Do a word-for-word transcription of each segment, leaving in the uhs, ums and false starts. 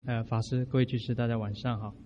呃，法师、各位居士，大家晚上好。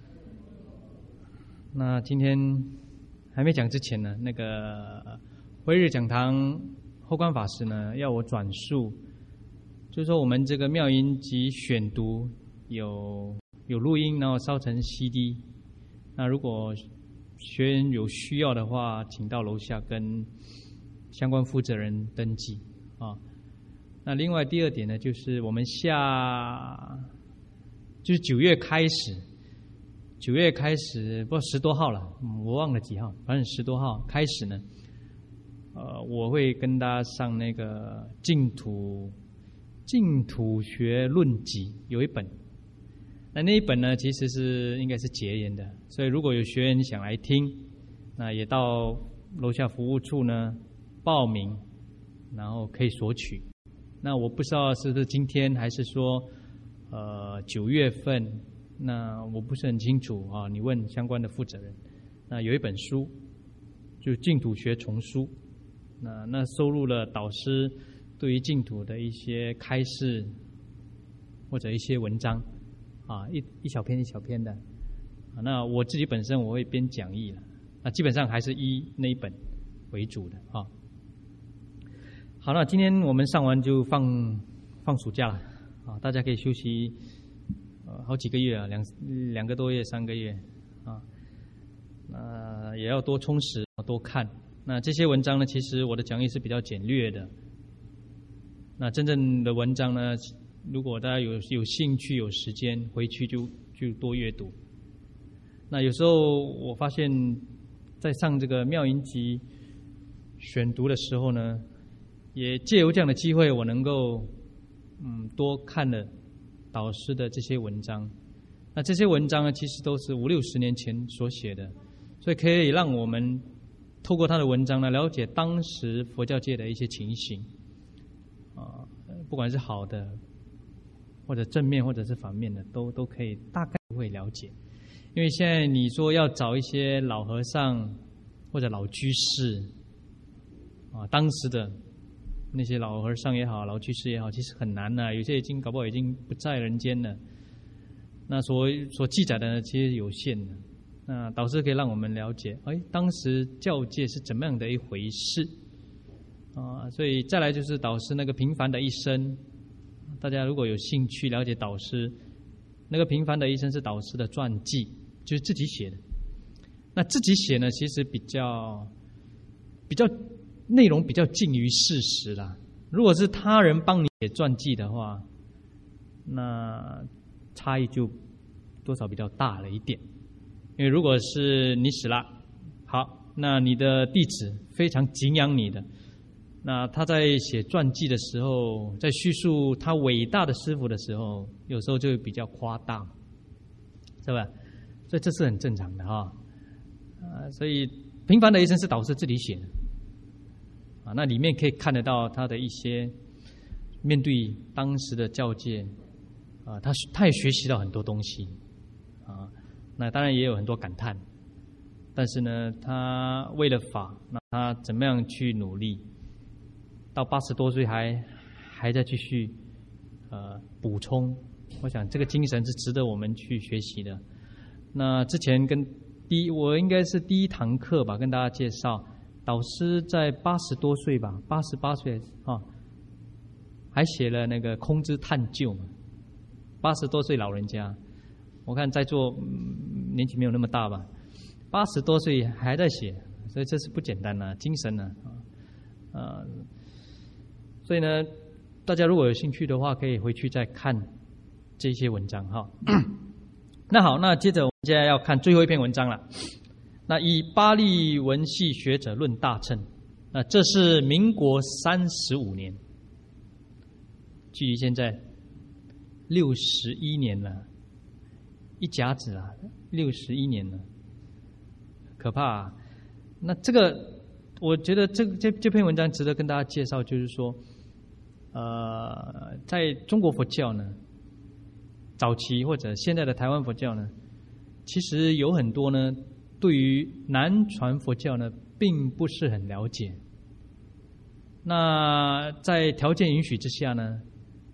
那今天还没讲之前呢，那个辉日讲堂后观法师呢，要我转述，就是说我们这个妙音集选读有有录音，然后烧成 C D。那如果学员有需要的话，请到楼下跟相关负责人登记啊。那另外第二点呢，就是我们下就是九月开始，九月开始不知道十多号了，我忘了几号，反正十多号开始呢，呃，我会跟大家上那个净土净土学论集有一本。那那一本呢，其实是应该是结缘的，所以如果有学员想来听，那也到楼下服务处呢报名，然后可以索取。那我不知道是不是今天还是说，呃，九月份，那我不是很清楚啊。你问相关的负责人。那有一本书，就是净土学丛书，那那收录了导师对于净土的一些开示或者一些文章。啊，一一小篇一小篇的，啊，那我自己本身我会编讲义了，那基本上还是以那一本为主的啊。好，那今天我们上完就放放暑假了，啊，大家可以休息呃好几个月啊，两两个多月、三个月啊，那也要多充实、多看。那这些文章呢，其实我的讲义是比较简略的，那真正的文章呢，如果大家有有兴趣、有时间，回去就就多阅读。那有时候我发现，在上这个妙音集选读的时候呢，也借由这样的机会，我能够嗯多看了导师的这些文章。那这些文章呢，其实都是五六十年前所写的，所以可以让我们透过他的文章呢，了解当时佛教界的一些情形啊，不管是好的，或者正面或者是反面的，都都可以大概会了解。因为现在你说要找一些老和尚或者老居士啊，当时的那些老和尚也好，老居士也好，其实很难啊，有些已经搞不好已经不在人间了。那所所记载的呢，其实有限的。那导师可以让我们了解，哎，当时教界是怎么样的一回事啊？所以再来就是导师那个平凡的一生。大家如果有兴趣了解导师那个平凡的一生，是导师的传记，就是自己写的。那自己写呢，其实比较比较内容比较近于事实啦。如果是他人帮你写传记的话，那差异就多少比较大了一点。因为如果是你死了，好，那你的弟子非常敬仰你的，那他在写传记的时候，在叙述他伟大的师父的时候，有时候就会比较夸大，是吧？所以这是很正常的哈。啊，所以平凡的一生是导师自己写的，啊，那里面可以看得到他的一些面对当时的教界，啊，他他也学习到很多东西，啊，那当然也有很多感叹，但是呢，他为了法，那他怎么样去努力？到八十多岁还还在继续呃补充，我想这个精神是值得我们去学习的。那之前跟第一，我应该是第一堂课吧，跟大家介绍，导师在八十多岁吧，八十八岁啊，还写了那个空之探究嘛。八十多岁老人家，我看在座、嗯、年纪没有那么大吧，八十多岁还在写，所以这是不简单啊，精神啊，啊。所以呢，大家如果有兴趣的话，可以回去再看这些文章哈。那好，那接着我们现在要看最后一篇文章了。那以巴利文系学者论大乘，那这是民国三十五年，距离现在六十一年了，一甲子啊，六十一年了，可怕啊。那这个，我觉得这这这篇文章值得跟大家介绍，就是说。呃，在中国佛教呢，早期或者现在的台湾佛教呢，其实有很多呢，对于南传佛教呢，并不是很了解。那在条件允许之下呢，有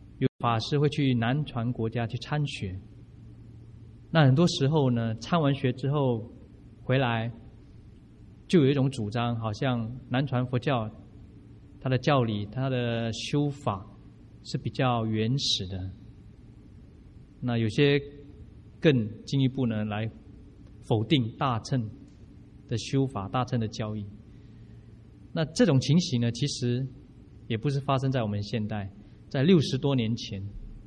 法师会去南传国家去参学。那很多时候呢，参完学之后回来，就有一种主张，好像南传佛教它的教理、它的修法是比较原始的。那有些更进一步呢，来否定大乘的修法、大乘的教义。那这种情形呢，其实也不是发生在我们现代，在六十多年前，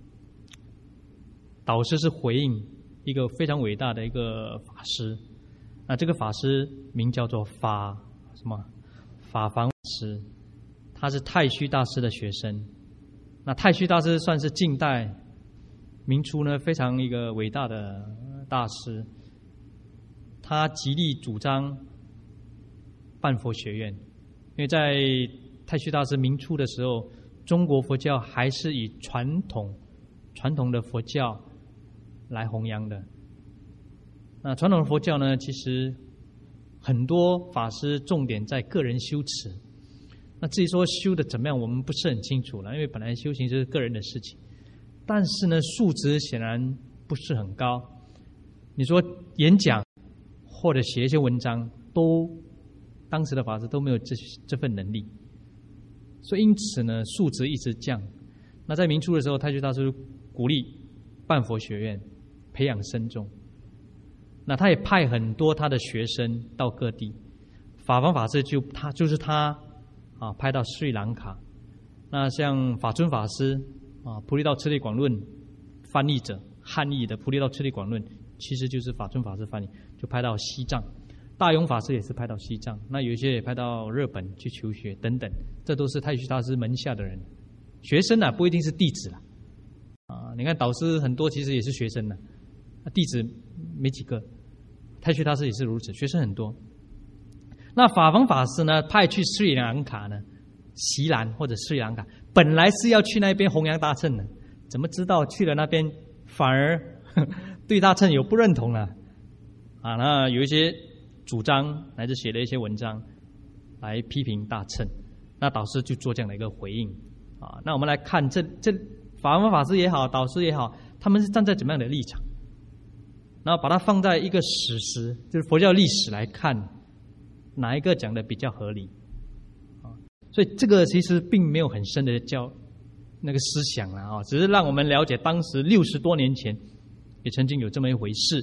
导师是回应一个非常伟大的一个法师。那这个法师名叫做法什么？法房法师，他是太虚大师的学生。那太虚大师算是近代明初呢非常一个伟大的大师，他极力主张办佛学院。因为在太虚大师明初的时候，中国佛教还是以传统传统的佛教来弘扬的。那传统的佛教呢，其实很多法师重点在个人修持。那至于说修的怎么样，我们不是很清楚了，因为本来修行就是个人的事情。但是呢，素质显然不是很高。你说演讲或者写一些文章，都当时的法师都没有这这份能力，所以因此呢，素质一直降。那在明初的时候，太虚大师鼓励办佛学院，培养僧众。那他也派很多他的学生到各地，法方法师就他就是他啊，派到斯里兰卡。那像法尊法师啊，《菩提道次第广论》翻译者汉译的《菩提道次第广论》，其实就是法尊法师翻译，就派到西藏。大勇法师也是派到西藏，那有一些也派到日本去求学等等，这都是太虚大师门下的人，学生啊，不一定是弟子了啊。你看导师很多其实也是学生呢，弟子没几个。太虚大师也是如此，学生很多。那法方法师呢，派去斯里兰卡呢，锡兰或者斯里兰卡，本来是要去那边弘扬大乘的，怎么知道去了那边反而呵对大乘有不认同了啊？那有一些主张乃至写了一些文章来批评大乘，那导师就做这样的一个回应啊。那我们来看这这法方法师也好，导师也好，他们是站在怎么样的立场？然后把它放在一个史实，就是佛教历史来看，哪一个讲的比较合理啊？所以这个其实并没有很深的教那个思想了啊，只是让我们了解当时六十多年前也曾经有这么一回事。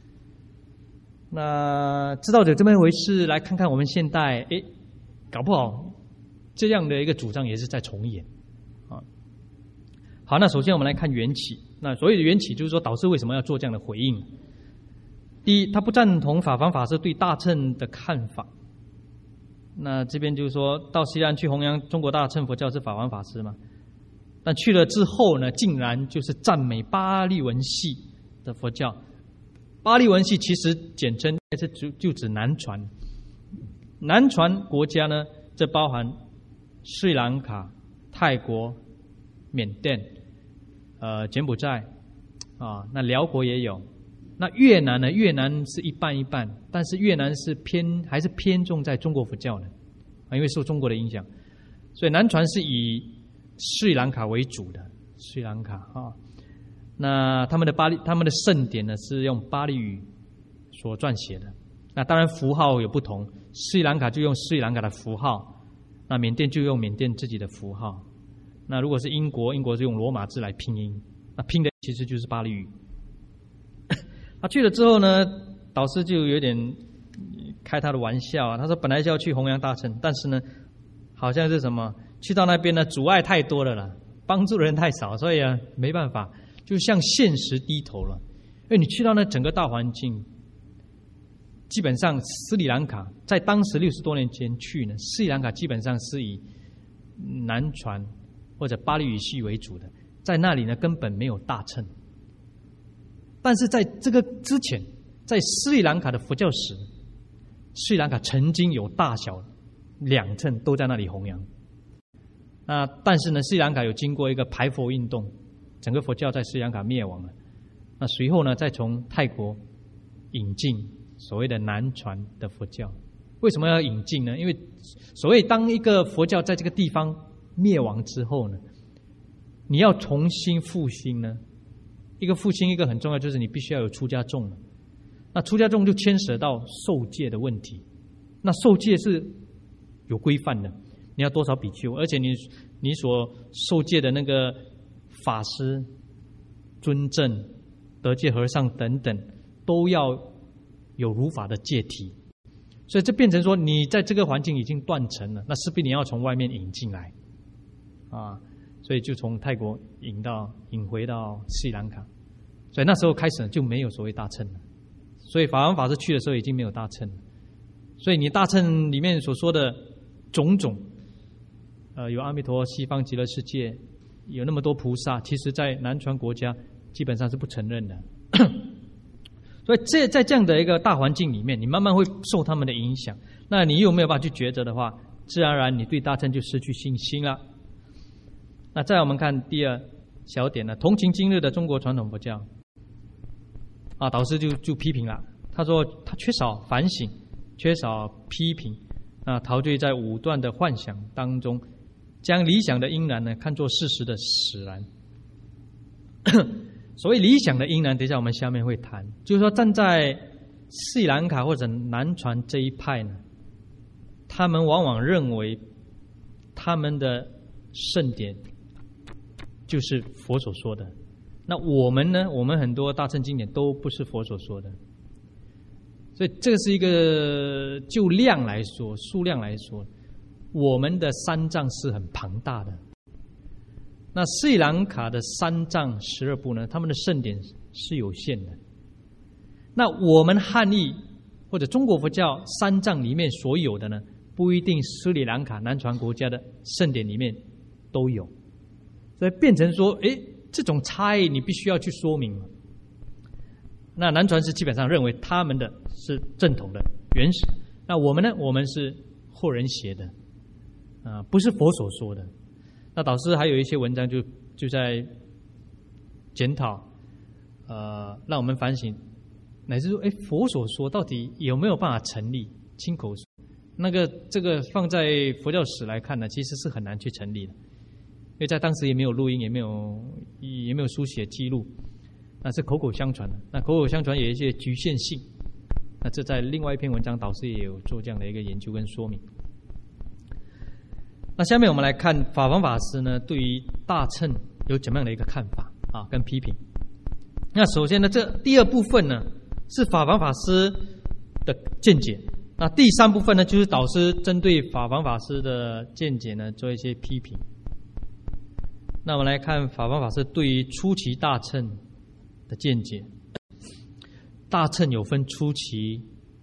那知道有这么一回事，来看看我们现代，诶，搞不好这样的一个主张也是在重演啊。好，那首先我们来看缘起。那所谓的缘起，就是说导师为什么要做这样的回应？第一，他不赞同法方法师对大乘的看法。那这边就是说到西安去弘扬中国大乘佛教是法方法师嘛？但去了之后呢，竟然就是赞美巴利文系的佛教。巴利文系其实简称是就就指南传，南传国家呢，这包含斯里兰卡、泰国、缅甸、呃柬埔寨啊，那辽国也有。那越南呢？越南是一半一半，但是越南是偏还是偏重在中国佛教的啊，因为受中国的影响，所以南传是以斯里兰卡为主的。斯里兰卡啊。那他们的巴利，他们的圣典呢是用巴利语所撰写的。那当然符号有不同，斯里兰卡就用斯里兰卡的符号，那缅甸就用缅甸自己的符号。那如果是英国，英国是用罗马字来拼音，那拼的其实就是巴利语。他去了之后呢，导师就有点开他的玩笑啊，他说本来是要去弘扬大乘，但是呢，好像是什么去到那边呢，阻碍太多了啦，帮助的人太少，所以啊没办法。就向现实低头了，因为你去到那整个大环境，基本上斯里兰卡在当时六十多年前去呢，斯里兰卡基本上是以南传或者巴利语系为主的，在那里呢根本没有大乘。但是在这个之前，在斯里兰卡的佛教史，斯里兰卡曾经有大小两乘都在那里弘扬。那但是呢，斯里兰卡有经过一个排佛运动。整个佛教在斯里兰卡灭亡了，那随后呢，再从泰国引进所谓的南传的佛教。为什么要引进呢？因为所谓当一个佛教在这个地方灭亡之后呢， 你要重新复兴呢，一个复兴一个很重要，就是你必须要有出家众。那出家众就牵涉到受戒的问题。那受戒是有规范的，你要多少比丘，而且你你所受戒的那个法师、尊正、得戒和尚等等，都要有如法的戒体。所以这变成说，你在这个环境已经断层了，那势必你要从外面引进来啊。所以就从泰国引到引回到斯里兰卡，所以那时候开始就没有所谓大乘了。所以法王法师去的时候已经没有大乘了。所以你大乘里面所说的种种，呃，有阿弥陀、西方极乐世界，有那么多菩萨，其实在南传国家基本上是不承认的。所以这在这样的一个大环境里面，你慢慢会受他们的影响。那你有没有办法去抉择的话，自然而然你对大乘就失去信心了。那再来我们看第二小点呢，同情今日的中国传统佛教啊，导师就就批评了，他说他缺少反省，缺少批评，啊，陶醉在武断的幻想当中，将理想的因然呢看作事实的使然。所谓理想的因然，等一下我们下面会谈，就是说站在斯里兰卡或者南传这一派呢，他们往往认为他们的圣典就是佛所说的。那我们呢？我们很多大乘经典都不是佛所说的。所以这个是一个就量来说，数量来说，我们的三藏是很庞大的。那斯里兰卡的三藏十二部呢，他们的圣典是有限的。那我们汉译或者中国佛教三藏里面所有的呢，不一定斯里兰卡南传国家的圣典里面都有。所以变成说，哎，这种差异你必须要去说明。那南传是基本上认为他们的是正统的、原始的，那我们呢？我们是后人写的，啊、呃，不是佛所说的。那导师还有一些文章就就在检讨，呃，让我们反省，乃至说，哎，佛所说到底有没有办法成立？亲口说，那个这个放在佛教史来看呢，其实是很难去成立的。因为在当时也没有录音，也没有也没有书写记录，那是口口相传的。那口口相传有一些局限性，那这在另外一篇文章，导师也有做这样的一个研究跟说明。那下面我们来看法王法师呢，对于大乘有怎么样的一个看法啊，跟批评。那首先呢，这第二部分呢是法王法师的见解，那第三部分呢就是导师针对法王法师的见解呢做一些批评。那我们来看法王法师对于初期大乘的见解。大乘有分初期、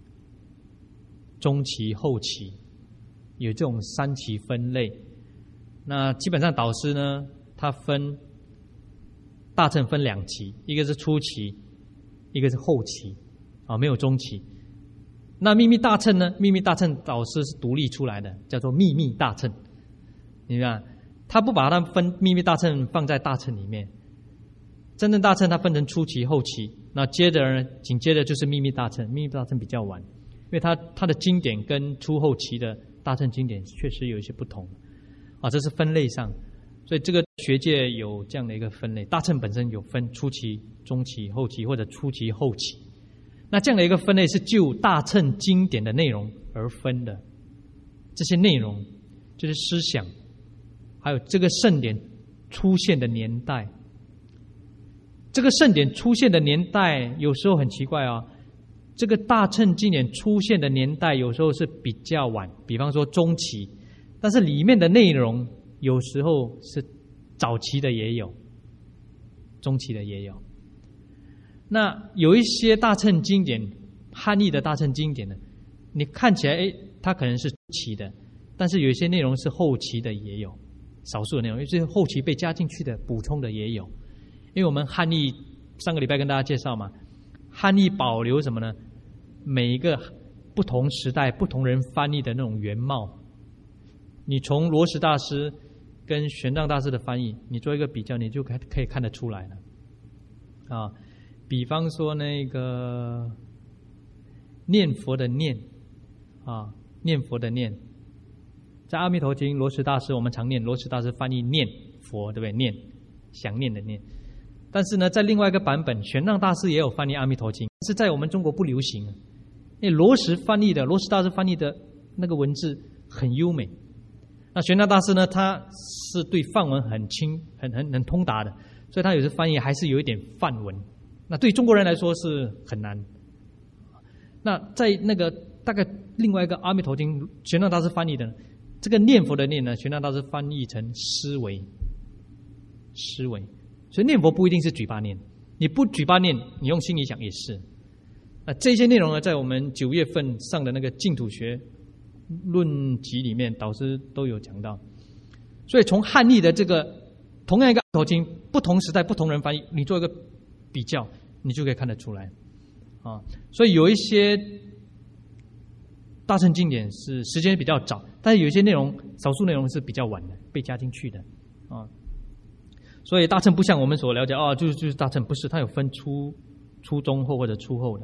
中期、后期，有这种三期分类。那基本上导师呢，他分大乘分两期，一个是初期，一个是后期，啊，没有中期。那秘密大乘呢？秘密大乘导师是独立出来的，叫做秘密大乘。你看。他不把它分秘密大乘放在大乘里面，真正大乘它分成初期、后期，那接着呢，紧接着就是秘密大乘。秘密大乘比较晚，因为它它的经典跟初后期的大乘经典确实有一些不同啊，这是分类上，所以这个学界有这样的一个分类。大乘本身有分初期、中期、后期或者初期、后期，那这样的一个分类是就大乘经典的内容而分的。这些内容就是思想。还有这个圣典出现的年代，这个圣典出现的年代有时候很奇怪啊。这个大乘经典出现的年代有时候是比较晚，比方说中期，但是里面的内容有时候是早期的也有，中期的也有。那有一些大乘经典，汉译的大乘经典呢，你看起来哎，它可能是初期的，但是有一些内容是后期的也有。少数的内容，因为这后期被加进去的、补充的也有。因为我们汉译上个礼拜跟大家介绍嘛，汉译保留什么呢？每一个不同时代、不同人翻译的那种原貌。你从罗什大师跟玄奘大师的翻译，你做一个比较，你就可可以看得出来了。啊，比方说那个念佛的念，啊，念佛的念。在《阿弥陀经》，罗什大师我们常念，罗什大师翻译念佛，对不对？念想念的念。但是呢，在另外一个版本，玄奘大师也有翻译《阿弥陀经》，是在我们中国不流行。因为罗什翻译的，罗什大师翻译的那个文字很优美。那玄奘大师呢，他是对梵文很清、很很很通达的，所以他有时翻译还是有一点梵文。那对中国人来说是很难。那在那个大概另外一个《阿弥陀经》，玄奘大师翻译的这个念佛的念呢，玄奘大师翻译成思维，思维。所以念佛不一定是嘴巴念，你不嘴巴念，你用心里想也是。那这些内容呢，在我们九月份上的那个净土学论集里面，导师都有讲到。所以从汉译的这个同样一个《阿弥陀经》，不同时代不同人翻译，你做一个比较，你就可以看得出来啊。所以有一些大乘经典是时间比较早，但是有一些内容，少数内容是比较晚的，被加进去的啊。所以大乘不像我们所了解啊，就是就是大乘，不是，它有分初、初中后或者初后的。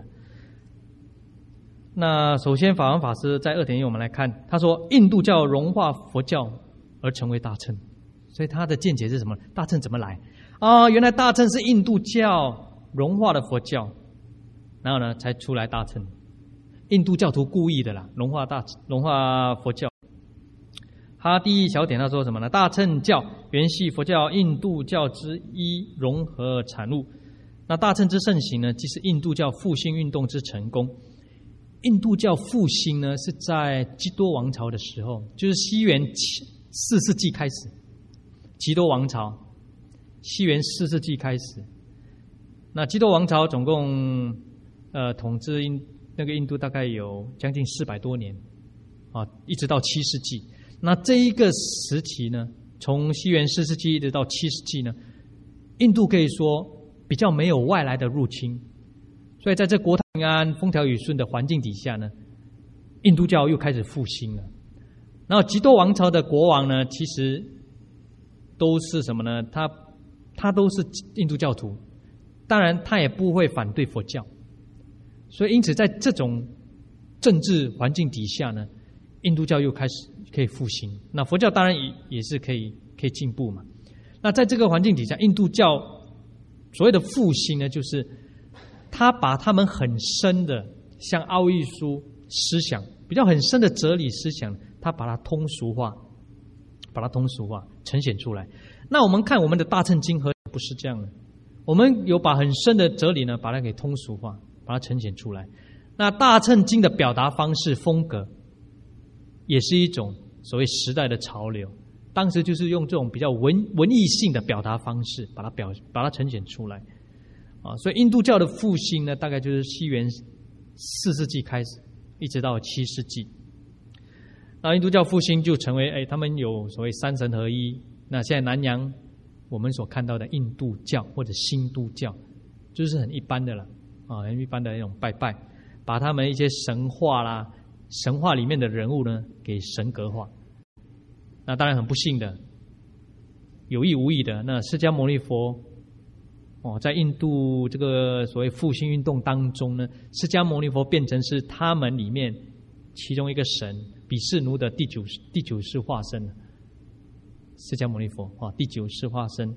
那首先法王法师在二点一我们来看，他说印度教融化佛教而成为大乘，所以他的见解是什么？大乘怎么来啊？原来大乘是印度教融化了佛教，然后呢才出来大乘。印度教徒故意的啦，融化大融化佛教。他第一小点他说什么呢？大乘教原系佛教印度教之一融合产物。那大乘之盛行呢，即是印度教复兴运动之成功。印度教复兴呢，是在基多王朝的时候，就是西元四世纪开始。基多王朝，西元四世纪开始。那基多王朝总共呃统治印那个印度大概有将近四百多年啊，一直到七世纪。那这一个时期呢，从西元四世纪一直到七世纪呢，印度可以说比较没有外来的入侵，所以在这国泰民安、风调雨顺的环境底下呢，印度教又开始复兴了。然后基多王朝的国王呢，其实都是什么呢？他他都是印度教徒，当然他也不会反对佛教，所以因此在这种政治环境底下呢，印度教又开始可以复兴，那佛教当然也也是可以可以进步嘛。那在这个环境底下，印度教所谓的复兴呢，就是他把他们很深的像奥义书思想，比较很深的哲理思想，他把它通俗化，把它通俗化呈现出来。那我们看我们的大乘经和不是这样的，我们有把很深的哲理呢，把它给通俗化，把它呈现出来。那大乘经的表达方式风格，也是一种所谓时代的潮流，当时就是用这种比较文文艺性的表达方式，把它表把它呈现出来，啊，所以印度教的复兴呢，大概就是西元四世纪开始，一直到七世纪。那印度教复兴就成为，哎，他们有所谓三神合一。那现在南洋我们所看到的印度教或者新都教，就是很一般的了，啊，很一般的那种拜拜，把他们一些神话啦。神话里面的人物呢，给神格化。那当然很不幸的，有意无意的，那释迦牟尼佛哦，在印度这个所谓复兴运动当中呢，释迦牟尼佛变成是他们里面其中一个神比湿奴的第九第九世化身。释迦牟尼佛啊，第九世化身。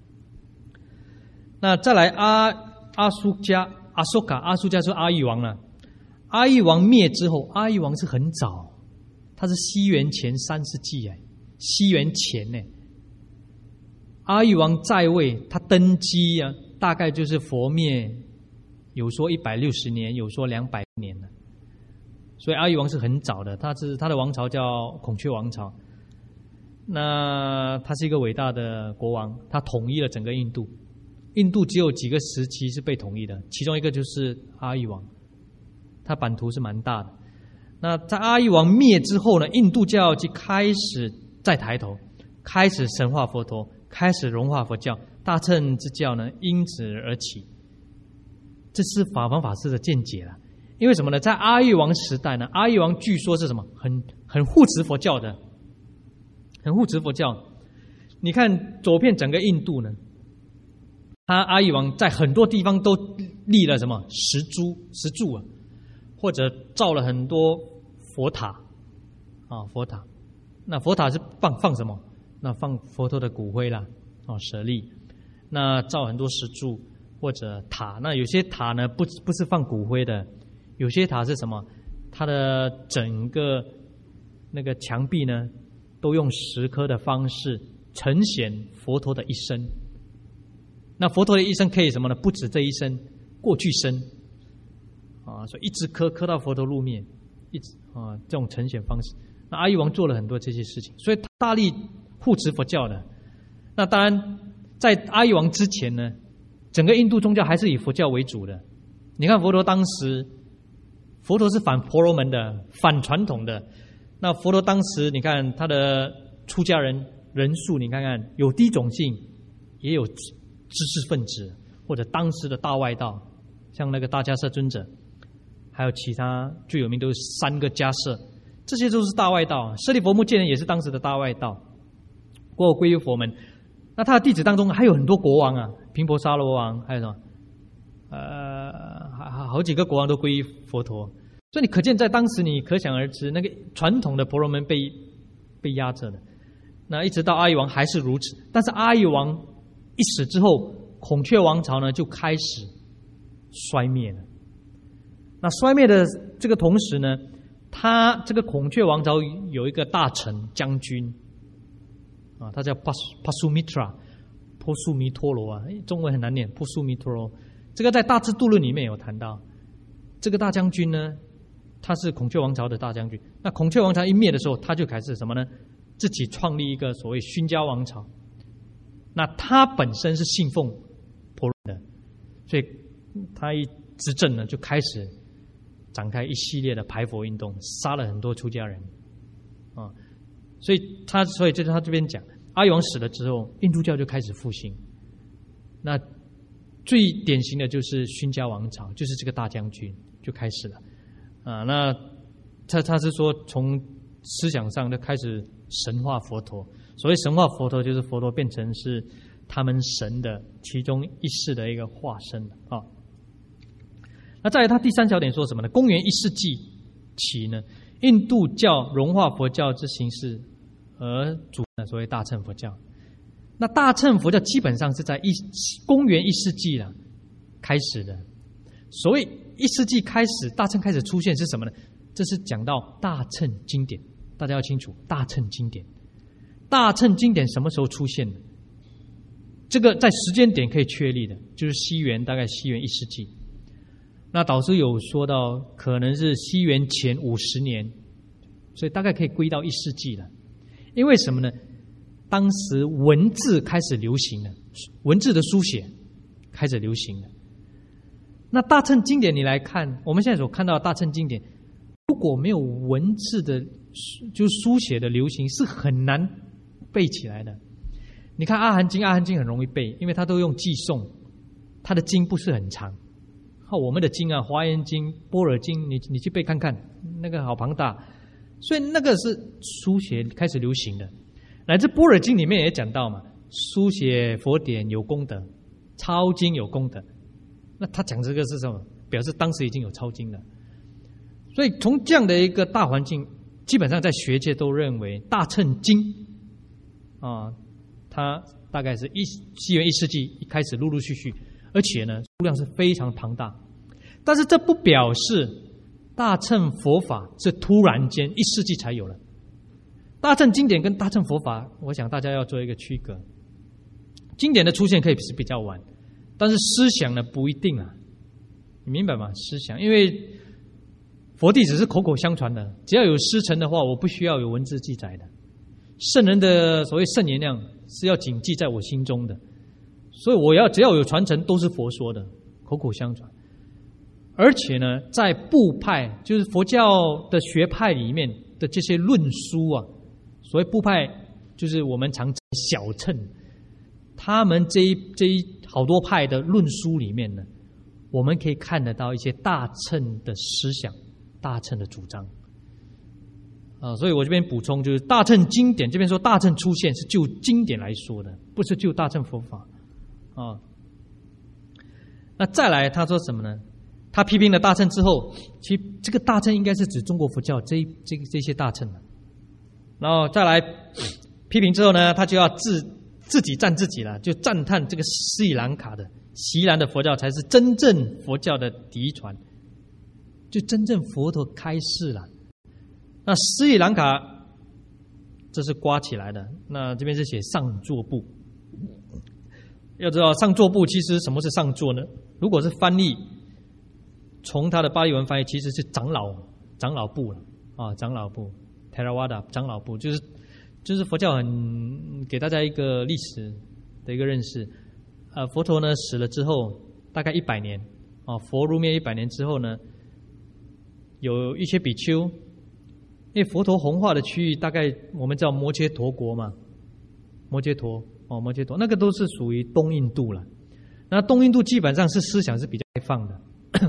那再来阿阿苏加阿苏卡阿苏加是阿育王了。阿育王灭之后，阿育王是很早，他是西元前三世纪哎，西元前呢。阿育王在位，他登基啊，大概就是佛灭，有说一百六十年，有说两百年了。所以阿育王是很早的，他是他的王朝叫孔雀王朝。那他是一个伟大的国王，他统一了整个印度。印度只有几个时期是被统一的，其中一个就是阿育王。它版图是蛮大的。那在阿育王灭之后呢，印度教就开始再抬头，开始神化佛陀，开始融化佛教，大乘之教呢因此而起。这是法王法师的见解了。因为什么呢？在阿育王时代呢，阿育王据说是什么？很很护持佛教的，很护持佛教。你看走遍整个印度呢，他阿育王在很多地方都立了什么石柱石柱啊。或者造了很多佛塔啊，佛塔。那佛塔是放放什么？那放佛陀的骨灰啦，哦，舍利。 那造很多石柱或者塔。那有些塔呢不不是放骨灰的，有些塔是什么？它的整个那个墙壁呢，都用石刻的方式呈现佛陀的一生。那佛陀的一生可以什么呢？不止这一生，过去生啊，所以一直刻刻到佛陀入灭，一直啊这种呈现方式。那阿育王做了很多这些事情，所以他大力护持佛教的。那当然，在阿育王之前呢，整个印度宗教还是以佛教为主的。你看佛陀当时，佛陀是反婆罗门的，反传统的。那佛陀当时，你看他的出家人人数，你看看有低种姓，也有知识分子，或者当时的大外道，像那个大迦叶尊者，还有其他最有名都是三个迦叶，这些都是大外道。舍利弗目犍连也是当时的大外道，过后归于佛门。那他的弟子当中还有很多国王啊，频婆沙罗王，还有什么？呃，好好几个国王都归于佛陀。所以你可见，在当时你可想而知，那个传统的婆罗门被被压着的。那一直到阿育王还是如此。但是阿育王一死之后，孔雀王朝呢就开始衰灭了。那衰灭的这个同时呢，他这个孔雀王朝有一个大臣将军啊，他叫帕帕苏米特拉，波苏弥陀罗啊，中文很难念，波苏弥陀罗。这个在《大智度论》里面有谈到，这个大将军呢，他是孔雀王朝的大将军。那孔雀王朝一灭的时候，他就开始什么呢？自己创立一个所谓勋迦王朝。那他本身是信奉婆罗门的，所以他一执政呢，就开始展开一系列的排佛运动，杀了很多出家人啊。所以他，所以就是他这边讲，阿育王死了之后，印度教就开始复兴。那最典型的就是勋迦王朝，就是这个大将军就开始了啊。那他他是说从思想上就开始神化佛陀。所谓神化佛陀，就是佛陀变成是他们神的其中一世的一个化身啊。那再来，他第三小点说什么呢？公元一世纪起呢，印度教融化佛教之形式而主呢，所谓大乘佛教。那大乘佛教基本上是在一公元一世纪了开始的。所谓一世纪开始，大乘开始出现是什么呢？这是讲到大乘经典，大家要清楚，大乘经典。大乘经典什么时候出现的？这个在时间点可以确立的，就是西元，大概西元一世纪。那导师有说到，可能是西元前五十年，所以大概可以归到一世纪了。因为什么呢？当时文字开始流行了，文字的书写开始流行了。那大乘经典你来看，我们现在所看到的大乘经典，如果没有文字的，就是书写的流行，是很难背起来的。你看阿含经，阿含经很容易背，因为它都用寄诵，它的经不是很长。好，我们的经啊，华严经、般若经，你你去背看看，那个好庞大。所以那个是书写开始流行的。乃至般若经里面也讲到嘛，书写佛典有功德，抄经有功德。那他讲这个是什么？表示当时已经有抄经了。所以从这样的一个大环境，基本上在学界都认为大乘经啊，它大概是一西元一世纪一开始陆陆续续，而且呢数量是非常庞大。但是这不表示大乘佛法是突然间一世纪才有了。大乘经典跟大乘佛法，我想大家要做一个区隔。经典的出现可以是比较晚，但是思想呢不一定啊，你明白吗？思想，因为佛弟只是口口相传的，只要有师承的话，我不需要有文字记载的。圣人的所谓圣言量是要谨记在我心中的，所以我要只要有传承，都是佛说的，口口相传。而且呢，在部派，就是佛教的学派里面的这些论书啊，所谓部派，就是我们常称小乘，他们这一这一好多派的论书里面呢，我们可以看得到一些大乘的思想、大乘的主张啊。所以我这边补充，就是大乘经典这边说大乘出现是就经典来说的，不是就大乘佛法啊。那再来他说什么呢？他批评了大乘之后，其实这个大乘应该是指中国佛教这这这些大乘了。然后再来批评之后呢，他就要自自己赞自己了，就赞叹这个斯里兰卡的锡兰的佛教才是真正佛教的嫡传，就真正佛陀开示了。那斯里兰卡这是刮起来的，那这边是写上座部。要知道上座部其实什么是上座呢？如果是翻译，从他的巴利文翻译，其实是长老长老部了啊，长老部 Theravada 长老部，就是就是佛教很给大家一个历史的一个认识。呃，佛陀呢死了之后，大概一百年啊，佛入灭一百年之后呢，有一些比丘，因为佛陀弘化的区域大概我们叫摩揭陀国嘛，摩揭陀哦，摩揭陀那个都是属于东印度了。那东印度基本上是思想是比较开放的。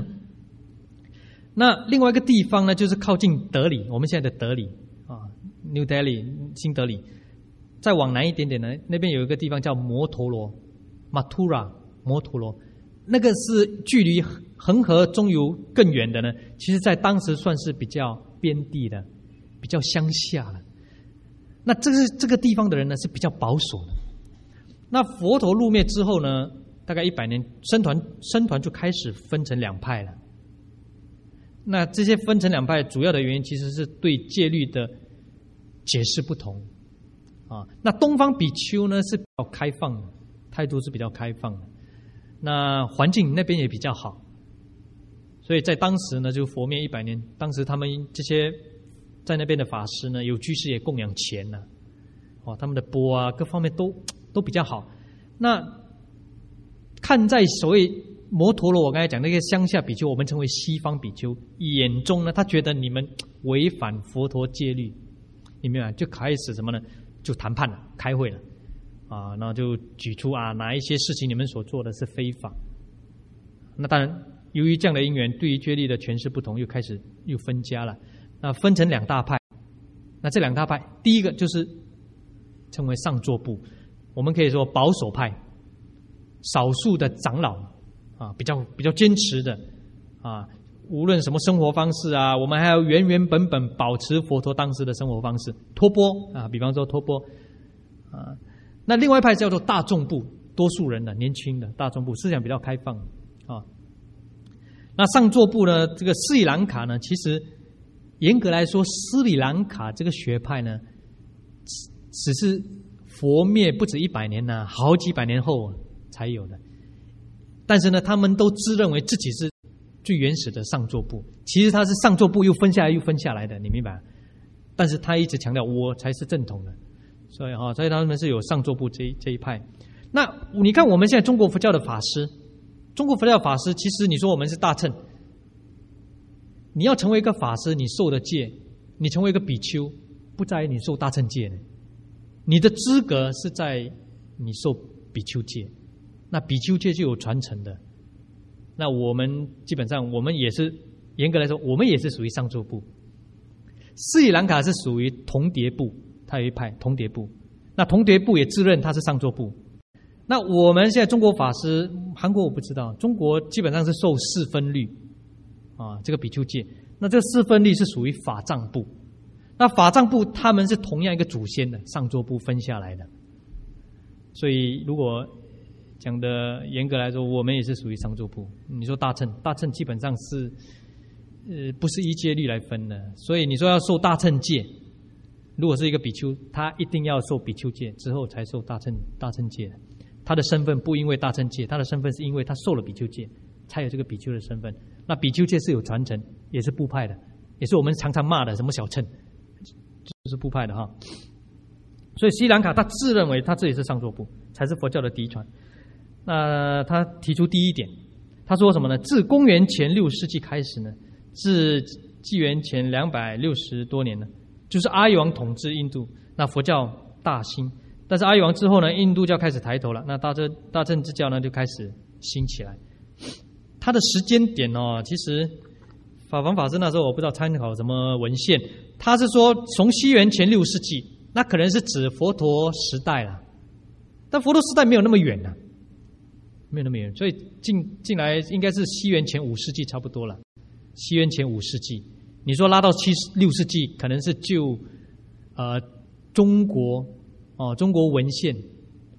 那另外一个地方呢，就是靠近德里，我们现在的德里啊 ，New Delhi 新德里，再往南一点点呢，那边有一个地方叫摩陀罗 ，Mathura 摩陀罗，那个是距离恒河中游更远的呢。其实，在当时算是比较边地的，比较乡下了。那这个这个地方的人呢是比较保守的。那佛陀入灭之后呢，大概一百年，僧团僧团就开始分成两派了。那这些分成两派主要的原因，其实是对戒律的解释不同啊。那东方比丘呢是比较开放的，态度是比较开放的。那环境那边也比较好，所以在当时呢，就佛灭一百年，当时他们这些在那边的法师呢，有居士也供养钱呢、啊，哦，他们的钵啊各方面都都比较好。那看在所谓摩陀罗，我刚才讲那个乡下比丘，我们称为西方比丘，眼中呢，他觉得你们违反佛陀戒律，你明白？就开始什么呢？就谈判了，开会了，啊，然后就举出啊哪一些事情你们所做的是非法。那当然，由于这样的因缘，对于戒律的诠释不同，又开始又分家了。那分成两大派。那这两大派，第一个就是称为上座部，我们可以说保守派，少数的长老。啊，比较比较坚持的啊，无论什么生活方式啊，我们还要原原本本保持佛陀当时的生活方式。托钵啊，比方说托钵啊，那另外一派叫做大众部，多数人的年轻的大众部，思想比较开放啊。那上座部呢，这个斯里兰卡呢，其实严格来说，斯里兰卡这个学派呢，只是佛灭不止一百年呢、啊，好几百年后才有的。但是呢，他们都自认为自己是最原始的上座部，其实他是上座部又分下来又分下来的，你明白？但是他一直强调我才是正统的，所以哈，所以他们是有上座部这一这一派。那你看我们现在中国佛教的法师，中国佛教的法师，其实你说我们是大乘，你要成为一个法师，你受的戒，你成为一个比丘，不在于你受大乘戒的，你的资格是在你受比丘戒。那比丘戒就有传承的，那我们基本上我们也是严格来说，我们也是属于上座部。斯里兰卡是属于同蝶部，它有一派同蝶部，那同蝶部也自认它是上座部。那我们现在中国法师，韩国我不知道，中国基本上是受四分律啊，这个比丘戒。那这个四分律是属于法藏部，那法藏部他们是同样一个祖先的上座部分下来的，所以如果讲的严格来说，我们也是属于上座部。你说大乘，大乘基本上是，呃，不是依戒律来分的。所以你说要受大乘戒，如果是一个比丘，他一定要受比丘戒之后才受大乘大乘戒的。他的身份不因为大乘戒，他的身份是因为他受了比丘戒，才有这个比丘的身份。那比丘戒是有传承，也是部派的，也是我们常常骂的什么小乘，就是部派的哈。所以斯里兰卡他自认为他自己是上座部，才是佛教的嫡传。那他提出第一点，他说什么呢？自公元前六世纪开始呢，自纪元前两百六十多年呢，就是阿育王统治印度，那佛教大兴。但是阿育王之后呢，印度教开始抬头了，那大乘大乘之教呢就开始兴起来。他的时间点哦，其实法王法师那时候我不知道参考什么文献，他是说从西元前六世纪，那可能是指佛陀时代了，但佛陀时代没有那么远了。没有那么远，所以进进来应该是西元前五世纪差不多了。西元前五世纪，你说拉到七六世纪，可能是就呃中国哦中国文献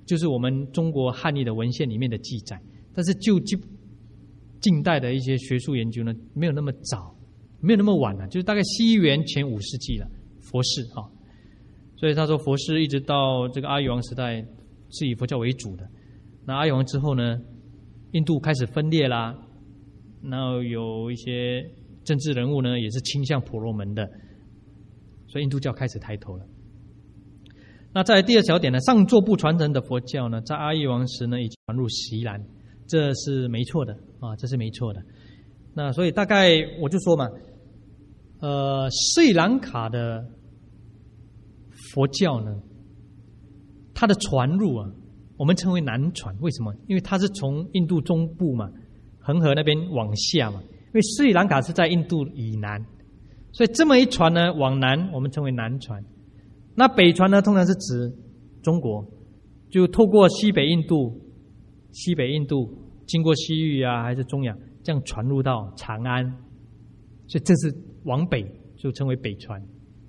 就是我们中国汉译的文献里面的记载。但是就近近代的一些学术研究呢，没有那么早，没有那么晚了，就是大概西元前五世纪了，佛事啊。所以他说佛事一直到这个阿育王时代是以佛教为主的。那阿育王之后呢，印度开始分裂啦，然后有一些政治人物呢也是倾向婆罗门的，所以印度教开始抬头了。那在第二小点呢，上座部传承的佛教呢，在阿育王时呢已经传入锡兰，这是没错的啊，这是没错的。那所以大概我就说嘛，呃，斯里兰卡的佛教呢，它的传入啊，我们称为南传。为什么？因为它是从印度中部嘛，恒河那边往下嘛。因为斯里兰卡是在印度以南，所以这么一传呢，往南我们称为南传。那北传呢，通常是指中国，就透过西北印度、西北印度经过西域啊，还是中亚，这样传入到长安，所以这是往北就称为北传。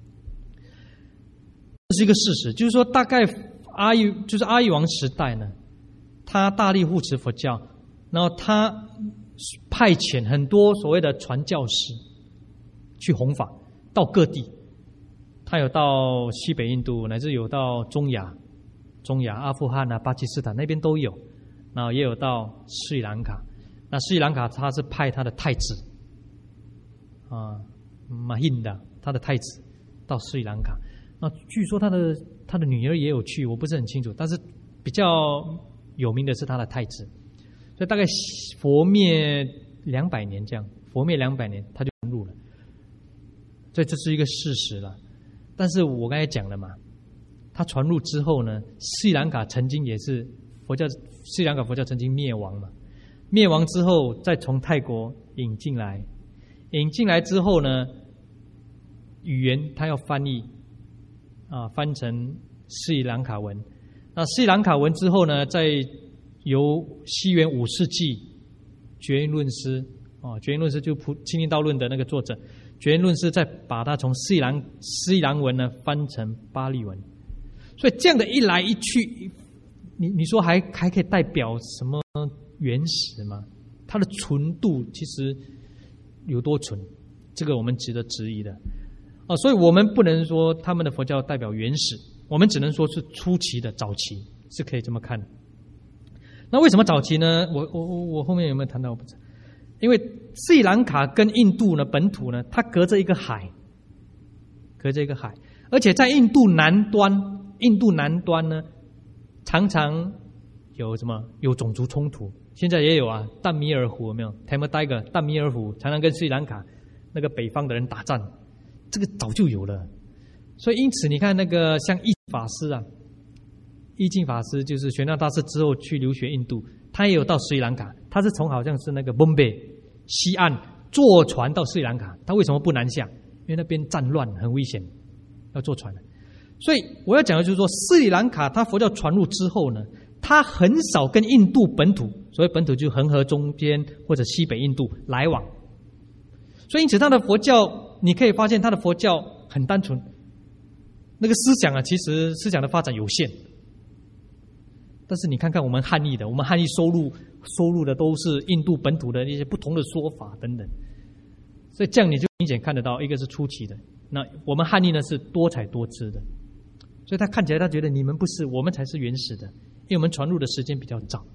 这是一个事实，就是说大概阿育就是阿育王时代呢，他大力护持佛教，然后他派遣很多所谓的传教士去弘法到各地，他有到西北印度，乃至有到中亚、中亚、阿富汗啊、巴基斯坦那边都有，然后也有到斯里兰卡。那斯里兰卡他是派他的太子啊马印的，他的太子到斯里兰卡。那据说他的他的女儿也有去，我不是很清楚，但是比较有名的是他的太子。所以大概佛灭两百年这样，佛灭两百年他就入了，所以这是一个事实了。但是我刚才讲了嘛，他传入之后呢，斯里兰卡曾经也是佛教，斯里兰卡佛教曾经灭亡嘛，灭亡之后再从泰国引进来，引进来之后呢，语言他要翻译。啊，翻成斯里兰卡文。那斯里兰卡文之后呢，再由西元五世纪觉云论师啊，觉云论师就《清净道论》的那个作者，觉云论师再把它从斯里兰斯里兰文呢翻成巴利文。所以这样的一来一去，你你说还还可以代表什么原始吗？它的纯度其实有多纯？这个我们值得质疑的。啊，所以我们不能说他们的佛教代表原始，我们只能说是初期的早期，是可以这么看的。那为什么早期呢？我我我我后面有没有谈到？我不知道。因为斯里兰卡跟印度呢本土呢，它隔着一个海，隔着一个海，而且在印度南端，印度南端呢，常常有什么有种族冲突，现在也有啊，淡米尔湖有没有 ？Tamil Tiger 淡米尔湖常常跟斯里兰卡那个北方的人打战。这个早就有了，所以因此你看那个像义法师啊，义净法师就是玄奘大师之后去留学印度，他也有到斯里兰卡，他是从好像是那个 Bombay 西岸坐船到斯里兰卡，他为什么不南下？因为那边战乱很危险，要坐船的。所以我要讲的就是说，斯里兰卡它佛教传入之后呢，它很少跟印度本土，所谓本土就恒河中间或者西北印度来往，所以因此它的佛教。你可以发现他的佛教很单纯，那个思想啊，其实思想的发展有限。但是你看看我们汉译的，我们汉译收录收录的都是印度本土的一些不同的说法等等，所以这样你就明显看得到，一个是初期的，那我们汉译呢是多彩多姿的，所以他看起来他觉得你们不是，我们才是原始的，因为我们传入的时间比较早。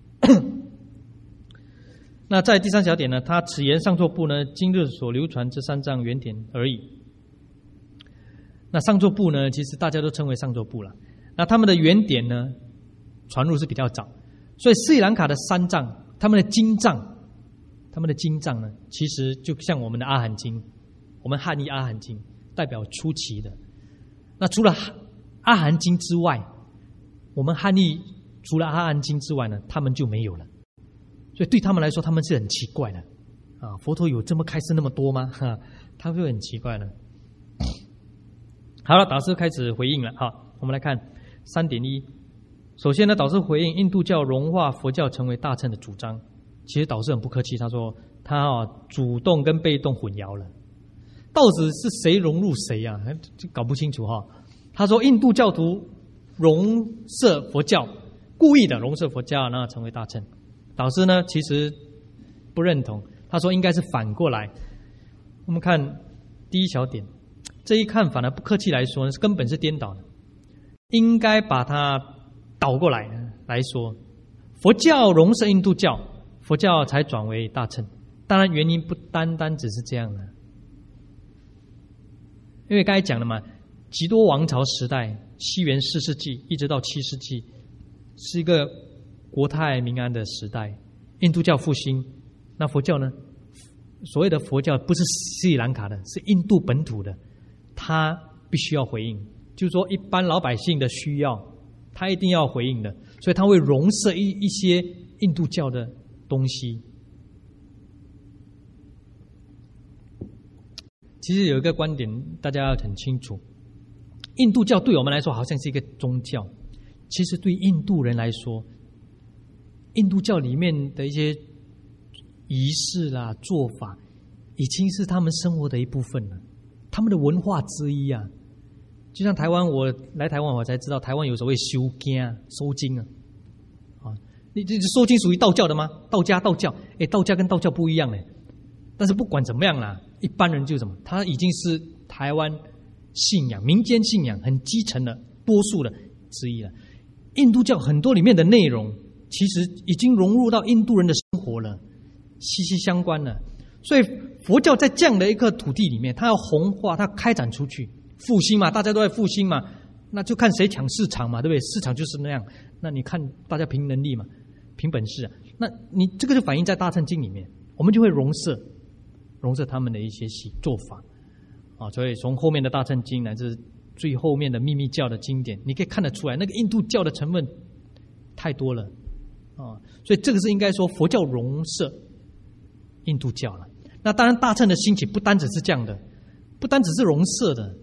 那在第三小点呢，他此言上座部呢，今日所流传之三藏原典而已。那上座部呢，其实大家都称为上座部了。那他们的原典呢，传入是比较早，所以斯里兰卡的三藏，他们的经藏，他们的经藏呢，其实就像我们的阿含经，我们汉译阿含经，代表初期的。那除了阿含经之外，我们汉译除了阿含经之外呢，他们就没有了。所以对他们来说，他们是很奇怪的啊！佛陀有这么开示那么多吗？哈，他会很奇怪的。好了，导师开始回应了。好，我们来看 三点一。首先呢，导师回应印度教融化佛教成为大乘的主张。其实导师很不客气，他说他啊主动跟被动混淆了，到底是谁融入谁啊？搞不清楚哈。他说印度教徒融摄佛教， 故意的容摄佛教，那成为大乘。导师呢，其实不认同，他说应该是反过来。我们看第一小点，这一看反而不客气来说，根本是颠倒的，应该把它倒过来来说，佛教容摄印度教，佛教才转为大乘。当然原因不单单只是这样的，因为刚才讲了嘛，笈多王朝时代，西元四世纪一直到七世纪，是一个国泰民安的时代，印度教复兴，那佛教呢？所谓的佛教不是斯里兰卡的，是印度本土的，他必须要回应，就是说一般老百姓的需要，他一定要回应的，所以他会容摄一一些印度教的东西。其实有一个观点大家要很清楚，印度教对我们来说好像是一个宗教，其实对印度人来说，印度教里面的一些仪式啦、做法，已经是他们生活的一部分了，他们的文化之一啊。就像台湾，我来台湾我才知道，台湾有所谓收经啊、收经啊。啊，你这收经属于道教的吗？道家、道教，哎，道家跟道教不一样嘞。但是不管怎么样啦，一般人就什么，他已经是台湾信仰、民间信仰很基层的多数的之一了。印度教很多里面的内容，其实已经融入到印度人的生活了。息息相关了，所以佛教在这样的一个土地里面，它要弘化，它要开展出去，复兴嘛，大家都在复兴嘛，那就看谁抢市场嘛，对不对？市场就是那样，那你看大家凭能力嘛，凭本事啊，那你这个就反映在大乘经里面，我们就会容摄，容摄他们的一些习做法啊，所以从后面的大乘经乃至最后面的秘密教的经典，你可以看得出来，那个印度教的成分太多了啊，所以这个是应该说佛教容摄印度教了。那当然大乘的兴起不单只是这样的，不单只是容摄的，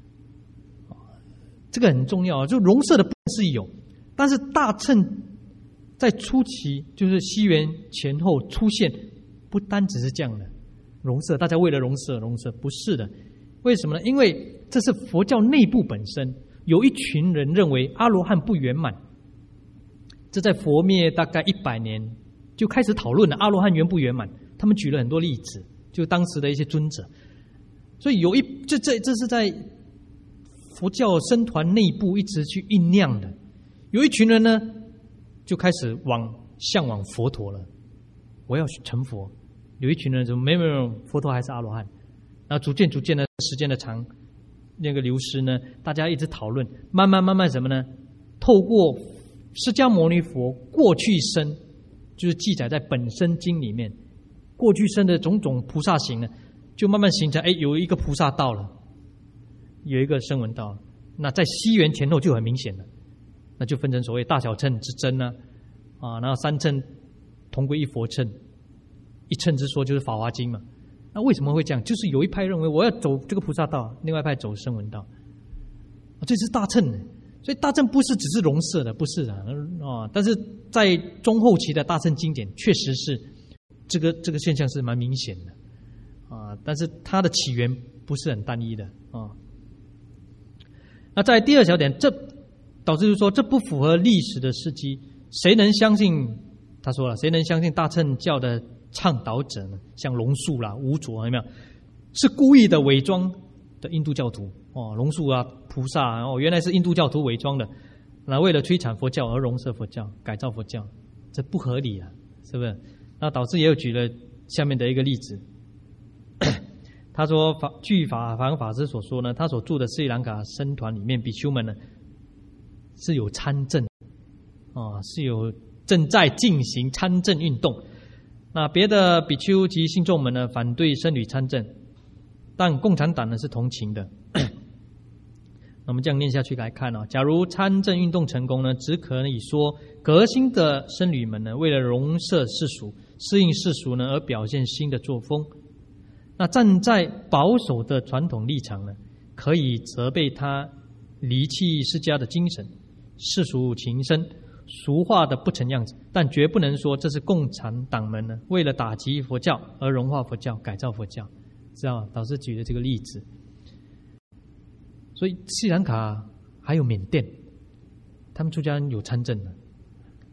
这个很重要，就容摄的部分是有，但是大乘在初期就是西元前后出现，不单只是这样的容摄，大家为了容摄容摄，不是的。为什么呢？因为这是佛教内部本身有一群人认为阿罗汉不圆满，这在佛灭大概一百年就开始讨论了阿罗汉圆不圆满，他们举了很多例子，就当时的一些尊者。所以有一这这这是在佛教僧团内部一直去酝酿的，有一群人呢就开始往向往佛陀了，我要成佛。有一群人说没有没有，佛陀还是阿罗汉。然后逐渐逐渐的时间的长那个流失呢，大家一直讨论，慢慢慢慢什么呢？透过释迦牟尼佛过去生，就是记载在本生经里面，过去生的种种菩萨行呢，就慢慢形成，哎，有一个菩萨道了，有一个声闻道了。那在西元前后就很明显了，那就分成所谓大小乘之争呢，啊，然后三乘同归一佛乘，一乘之说就是法华经嘛。那为什么会这样？就是有一派认为我要走这个菩萨道，另外一派走声闻道，啊，这是大乘的。所以大乘不是只是容摄的，不是的啊。但是在中后期的大乘经典，确实是这个这个现象是蛮明显的啊。但是它的起源不是很单一的啊。那在第二小点，这导致就是说这不符合历史的事迹。谁能相信？他说了，谁能相信大乘教的倡导者呢？像龙树啦、吴卓有没有？是故意的伪装的印度教徒哦，龙树啊、菩萨哦，原来是印度教徒伪装的，那为了摧残佛教而容摄佛教、改造佛教，这不合理啊，是不是？那导师也有举了下面的一个例子，他说法据法法法师所说呢，他所住的斯里兰卡僧团里面比丘们呢是有参政啊、哦，是有正在进行参政运动。那别的比丘及信众们呢反对僧侣参政，但共产党呢是同情的。那我们这样念下去来看啊，假如参政运动成功呢，只可以说革新的僧侣们呢为了容摄世俗、适应世俗呢而表现新的作风。那站在保守的传统立场呢，可以责备他离弃释迦的精神，世俗情深，俗化的不成样子，但绝不能说这是共产党们呢为了打击佛教而融化佛教、改造佛教。知道吗？导师举的这个例子。所以斯里兰卡还有缅甸，他们出家人有参政的，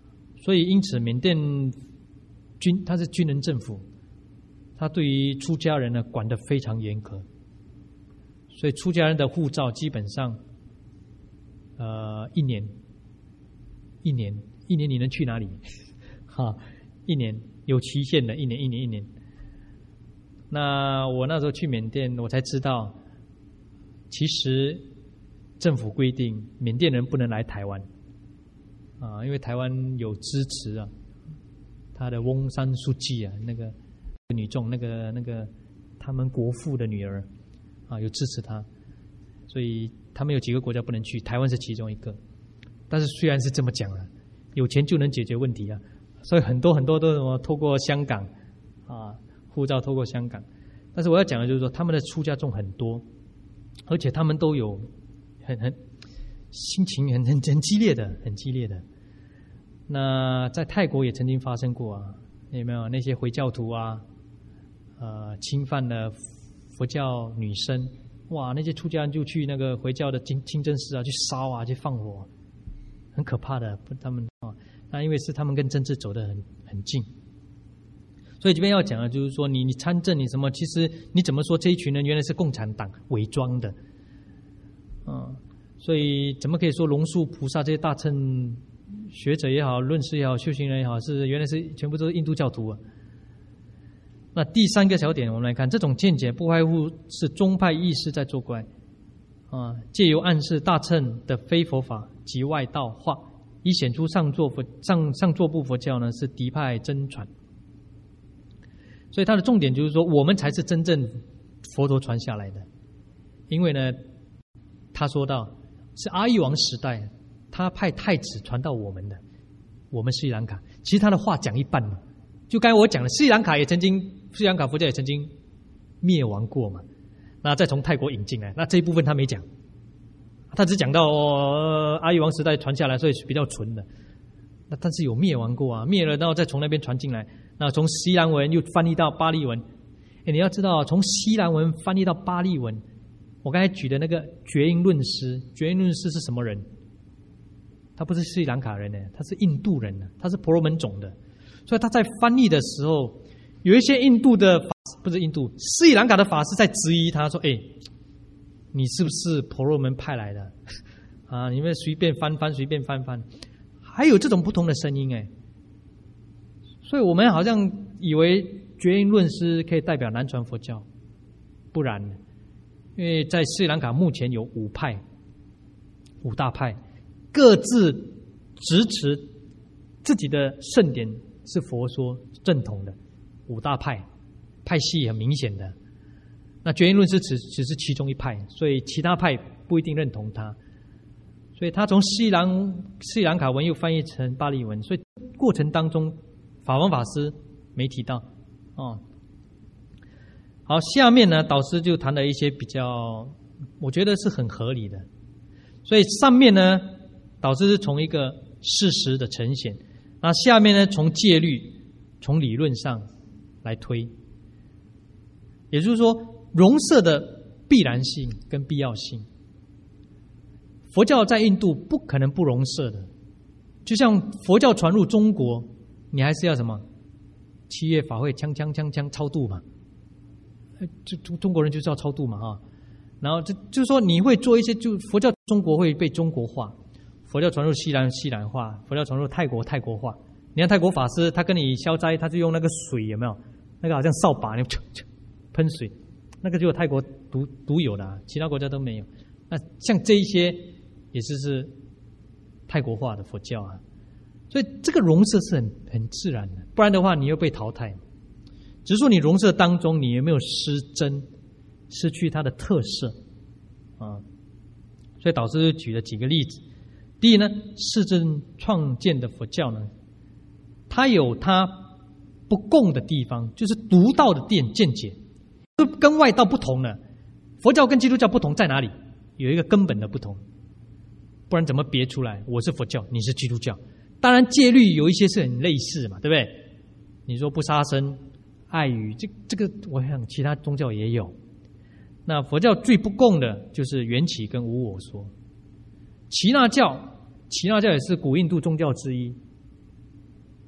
所以因此缅甸军它是军人政府，他对于出家人呢管得非常严格，所以出家人的护照基本上，呃，一年，一年，一年你能去哪里？哈，一年有期限的，一年，一年，一年。那我那时候去缅甸，我才知道，其实政府规定缅甸人不能来台湾，啊，因为台湾有支持啊，他的翁山书记啊，那个。女众那个那个他们国父的女儿啊，有支持他，所以他们有几个国家不能去，台湾是其中一个。但是虽然是这么讲了，有钱就能解决问题啊，所以很多很多都什么透过香港啊，护照透过香港。但是我要讲的就是说，他们的出家众很多，而且他们都有很很心情很很很激烈的，很激烈的。那在泰国也曾经发生过啊，有没有那些回教徒啊？呃，侵犯了佛教女生，哇！那些出家人就去那个回教的清清真寺啊，去烧啊，去放火，很可怕的。他们啊，那因为是他们跟政治走得很很近，所以这边要讲的就是说，你你参政你什么，其实你怎么说这一群人原来是共产党伪装的，嗯，所以怎么可以说龙树菩萨这些大乘学者也好，论师也好，修行人也好，是原来是全部都是印度教徒啊？那第三个小点，我们来看，这种见解不外乎是宗派意识在作怪，啊，借由暗示大乘的非佛法及外道化，以显出上座佛上上座部佛教呢是敌派真传。所以它的重点就是说，我们才是真正佛陀传下来的，因为呢，他说到是阿育王时代，他派太子传到我们的，我们斯里兰卡，其实他的话讲一半嘛。就刚才我讲的，斯里兰卡也曾经，斯里兰卡佛教也曾经灭亡过嘛，那再从泰国引进来，那这一部分他没讲，他只讲到、哦、阿育王时代传下来，所以是比较纯的。那但是有灭亡过啊，灭了然后再从那边传进来，那从西兰文又翻译到巴利文。哎，你要知道，从西兰文翻译到巴利文，我刚才举的那个觉音论师，觉音论师是什么人？他不是斯里兰卡人呢，他是印度人呢，他是婆罗门种的。所以他在翻译的时候，有一些印度的法不是印度斯里兰卡的法师在质疑他说：“哎，你是不是婆罗门派来的啊？你们随便翻翻，随便翻翻，还有这种不同的声音哎。”所以我们好像以为觉音论师可以代表南传佛教，不然，因为在斯里兰卡目前有五派，五大派，各自支持自己的圣典。是佛说正统的五大派，派系很明显的。那觉音论师只只是其中一派，所以其他派不一定认同他。所以他从斯里兰斯里兰卡文又翻译成巴利文，所以过程当中法王法师没提到哦。好，下面呢导师就谈了一些比较，我觉得是很合理的。所以上面呢导师是从一个事实的呈现。那下面呢，从戒律、从理论上来推，也就是说，容摄的必然性跟必要性。佛教在印度不可能不容摄的，就像佛教传入中国，你还是要什么七月法会，锵锵锵锵超度嘛，就中中国人就是要超度嘛哈。然后就就是说，你会做一些，就佛教中国会被中国化。佛教传入西兰西兰化，佛教传入泰国泰国化。你看泰国法师，他跟你消灾，他就用那个水，有没有？那个好像扫把，你喷水，那个只有泰国独独有的、啊，其他国家都没有。那像这一些也是是泰国化的佛教啊，所以这个容摄是很很自然的，不然的话你又被淘汰。只是说你容摄当中，你有没有失真，失去它的特色啊？所以导师举了几个例子。第一呢，世尊创建的佛教呢，它有它不共的地方，就是独到的见见解，跟外道不同了。佛教跟基督教不同在哪里？有一个根本的不同，不然怎么别出来？我是佛教，你是基督教。当然戒律有一些是很类似嘛，对不对？你说不杀生、爱语，这这个我想其他宗教也有。那佛教最不共的就是缘起跟无我说。耆那教，耆那教也是古印度宗教之一。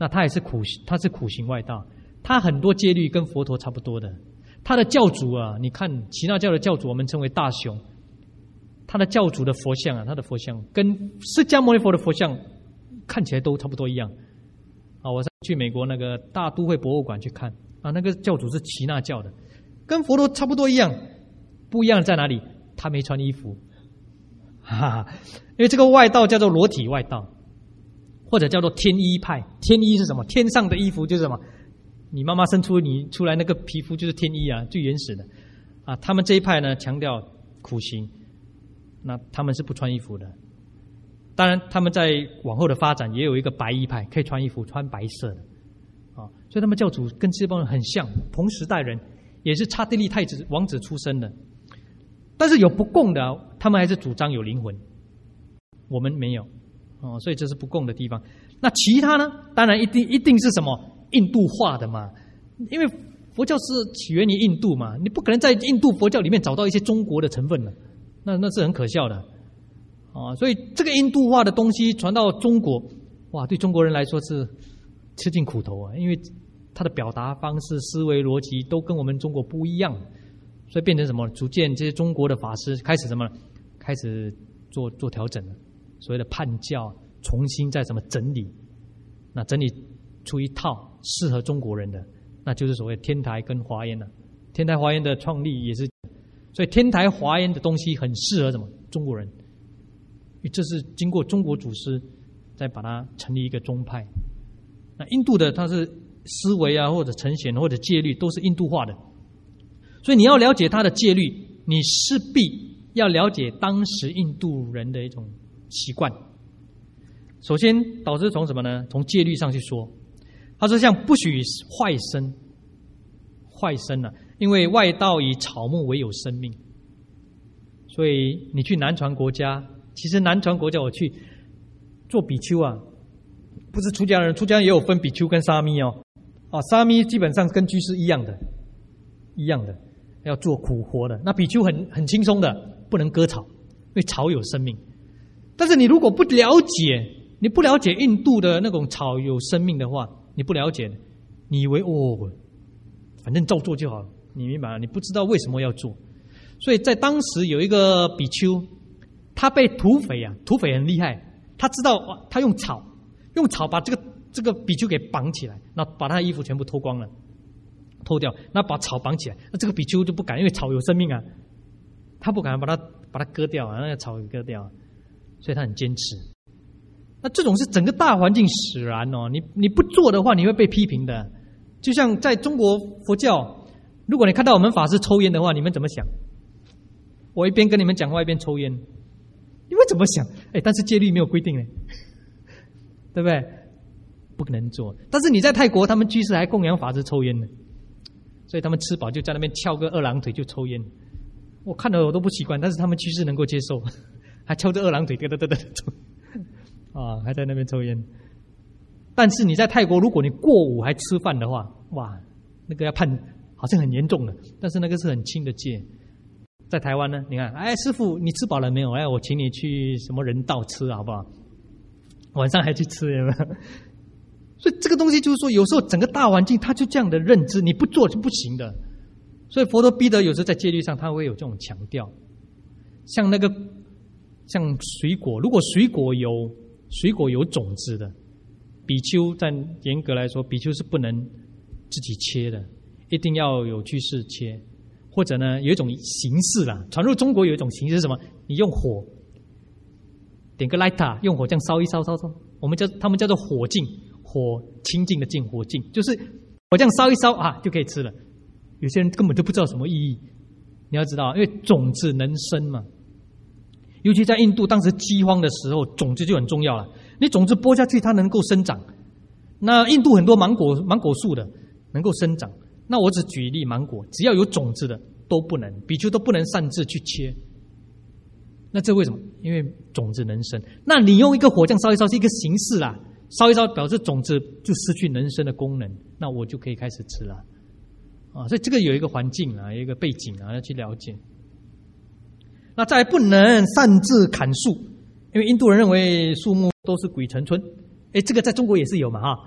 那他也是苦，他是苦行外道，他很多戒律跟佛陀差不多的。他的教主啊，你看耆那教的教主，我们称为大雄，他的教主的佛像啊，他的佛像跟释迦牟尼佛的佛像看起来都差不多一样。啊，我去美国那个大都会博物馆去看啊，那个教主是耆那教的，跟佛陀差不多一样，不一样在哪里？他没穿衣服，哈哈，因为这个外道叫做裸体外道，或者叫做天衣派。天衣是什么？天上的衣服就是什么？你妈妈生出你出来那个皮肤就是天衣啊，最原始的啊。他们这一派呢强调苦行，那他们是不穿衣服的。当然，他们在往后的发展也有一个白衣派，可以穿衣服，穿白色的啊。所以他们教主跟这帮人很像，同时代人，也是刹帝利太子王子出身的。但是有不共的，他们还是主张有灵魂，我们没有哦，所以这是不共的地方。那其他呢？当然一定一定是什么印度化的嘛，因为佛教是起源于印度嘛，你不可能在印度佛教里面找到一些中国的成分了，那那是很可笑的啊。所以这个印度化的东西传到中国，哇，对中国人来说是吃尽苦头啊，因为他的表达方式、思维逻辑都跟我们中国不一样。所以变成什么？逐渐这些中国的法师开始什么？开始做做调整了，所谓的叛教，重新再什么整理，那整理出一套适合中国人的，那就是所谓天台跟华严了。天台华严的创立也是，所以天台华严的东西很适合什么？中国人，因为这是经过中国祖师再把它成立一个宗派。那印度的它是思维啊，或者呈现或者戒律都是印度化的。所以你要了解他的戒律，你势必要了解当时印度人的一种习惯。首先，导师从什么呢？从戒律上去说，他说像不许坏生，坏生啊，因为外道以草木为有生命。所以你去南传国家，其实南传国家我去做比丘啊，不是出家人，出家人也有分比丘跟沙弥哦。啊，沙弥基本上跟居士一样的，一样的。要做苦活的，那比丘很很轻松的，不能割草，因为草有生命。但是你如果不了解，你不了解印度的那种草有生命的话，你不了解，你以为哦，反正照做就好了，你明白吗？你不知道为什么要做。所以在当时有一个比丘，他被土匪啊，土匪很厉害，他知道他用草，用草把这个这个比丘给绑起来，那把他的衣服全部脱光了。脱掉，那把草绑起来，那这个比丘就不敢，因为草有生命啊，他不敢把它把它割掉啊，那个草给割掉，所以他很坚持。那这种是整个大环境使然哦，你你不做的话，你会被批评的。就像在中国佛教，如果你看到我们法师抽烟的话，你们怎么想？我一边跟你们讲话一边抽烟，你们怎么想？哎，但是戒律没有规定呢，对不对？不可能做。但是你在泰国，他们居士还供养法师抽烟呢。所以他们吃饱就在那边翘个二郎腿就抽烟，我看了我都不习惯，但是他们居士能够接受，还翘着二郎腿嘚嘚嘚嘚抽，啊，还在那边抽烟。但是你在泰国，如果你过午还吃饭的话，哇，那个要判，好像很严重的，但是那个是很轻的戒。在台湾呢，你看，哎，师父你吃饱了没有？哎，我请你去什么人道吃好不好？晚上还去吃有没有？所以这个东西就是说，有时候整个大环境它就这样的认知，你不做就不行的。所以佛陀逼得有时候在戒律上他会有这种强调，像那个像水果，如果水果有水果有种子的，比丘在严格来说，比丘是不能自己切的，一定要有居士切，或者呢有一种形式啦，传入中国有一种形式是什么？你用火点个 lighter， 用火这样烧一烧烧烧，我们叫他们叫做火净。火清净的净，火净就是我这样烧一烧啊，就可以吃了。有些人根本就不知道什么意义。你要知道，因为种子能生嘛，尤其在印度当时饥荒的时候，种子就很重要了。你种子播下去，它能够生长。那印度很多芒果芒果树的能够生长。那我只举例芒果，只要有种子的都不能，比丘都不能擅自去切。那这为什么？因为种子能生。那你用一个火这样烧一烧是一个形式啦。烧一烧表示种子就失去能生的功能，那我就可以开始吃了啊！所以这个有一个环境啊，有一个背景啊，要去了解。那再来不能擅自砍树，因为印度人认为树木都是鬼城村，哎，这个在中国也是有嘛哈。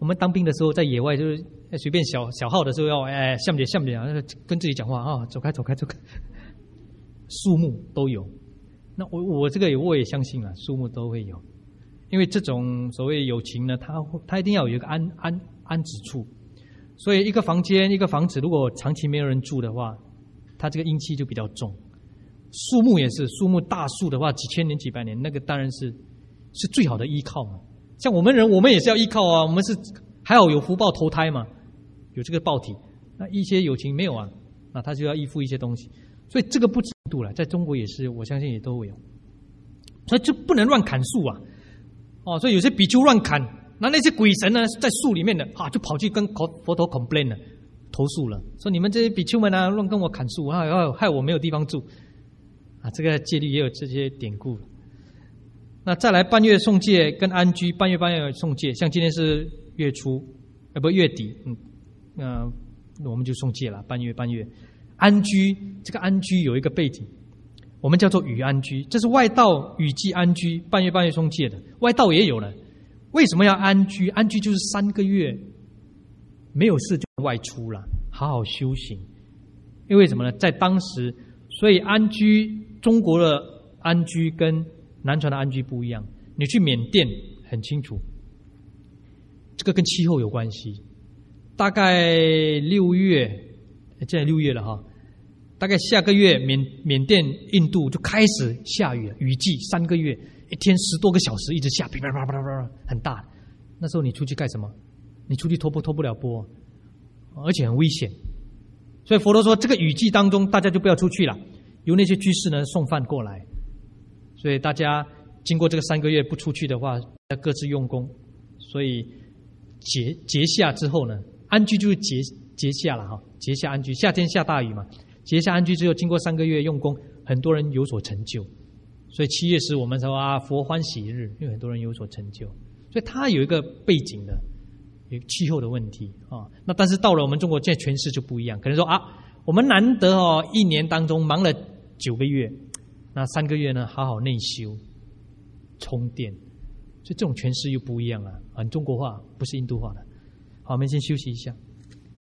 我们当兵的时候在野外就是随便小小号的时候要哎向姐向姐啊，跟自己讲话啊，走开走开走开。树木都有，那我我这个我也相信啊，树木都会有，因为这种所谓友情呢，它它一定要有一个安安安止处，所以一个房间一个房子如果长期没有人住的话，它这个阴气就比较重。树木也是，树木大树的话，几千年几百年，那个当然是是最好的依靠嘛。像我们人，我们也是要依靠啊，我们是还好有福报投胎嘛，有这个报体。那一些友情没有啊，那他就要依附一些东西。所以这个不止印度了，在中国也是，我相信也都会有。所以就不能乱砍树啊，哦，所以有些比丘乱砍，那那些鬼神呢，在树里面的啊，就跑去跟佛陀 complain 了，投诉了，说你们这些比丘们啊，乱跟我砍树啊，害我没有地方住啊。这个戒律也有这些典故。那再来半月送戒跟安居，半月半月送戒，像今天是月初，呃不月底，嗯，呃，我们就送戒了，半月半月。安居，这个安居有一个背景，我们叫做雨安居，这是外道雨季安居，半月半月送戒的，外道也有了。为什么要安居？安居就是三个月没有事就外出了，好好修行。因为什么呢？在当时，所以安居，中国的安居跟南传的安居不一样。你去缅甸很清楚，这个跟气候有关系。大概六月，现在六月了哈。大概下个月缅缅甸、印度就开始下雨了，雨季三个月，一天十多个小时一直下，噼啪啪啪啪啪，很大。那时候你出去干什么？你出去拖不拖不了波，而且很危险。所以佛陀说，这个雨季当中，大家就不要出去了，由那些居士呢送饭过来。所以大家经过这个三个月不出去的话，要各自用功。所以节节下之后呢，安居就是节节下了哈，节下安居，夏天下大雨嘛。节下安居之后，经过三个月用功，很多人有所成就。所以七月十我们说啊，佛欢喜日，因为很多人有所成就。所以它有一个背景的，有气候的问题啊。那但是到了我们中国现在诠释就不一样，可能说啊，我们难得哦，一年当中忙了九个月，那三个月呢，好好内修、充电。所以这种诠释又不一样了，很中国化，不是印度化的。好，我们先休息一下。